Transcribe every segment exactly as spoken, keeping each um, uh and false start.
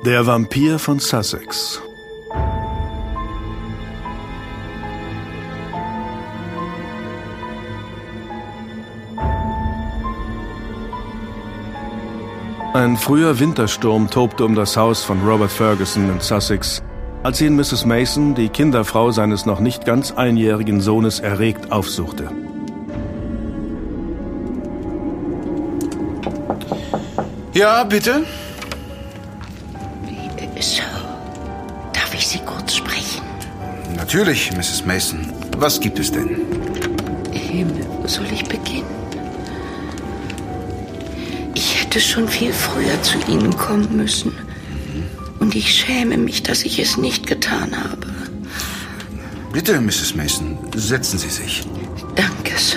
Der Vampir von Sussex. Ein früher Wintersturm tobte um das Haus von Robert Ferguson in Sussex, als ihn Misses Mason, die Kinderfrau seines noch nicht ganz einjährigen Sohnes, erregt aufsuchte. Ja, bitte? So, darf ich Sie kurz sprechen? Natürlich, Misses Mason. Was gibt es denn? Himmel, wo soll ich beginnen? Ich hätte schon viel früher zu Ihnen kommen müssen. Mhm. Und ich schäme mich, dass ich es nicht getan habe. Bitte, Misses Mason, setzen Sie sich. Danke, Sir.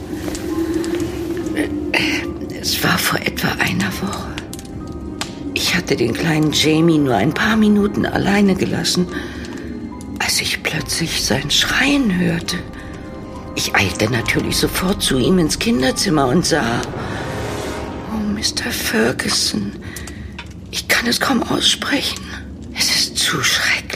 Es war vor etwa einer Woche. Ich hatte den kleinen Jamie nur ein paar Minuten alleine gelassen, als ich plötzlich sein Schreien hörte. Ich eilte natürlich sofort zu ihm ins Kinderzimmer und sah... Oh, Mister Ferguson, ich kann es kaum aussprechen. Es ist zu schrecklich.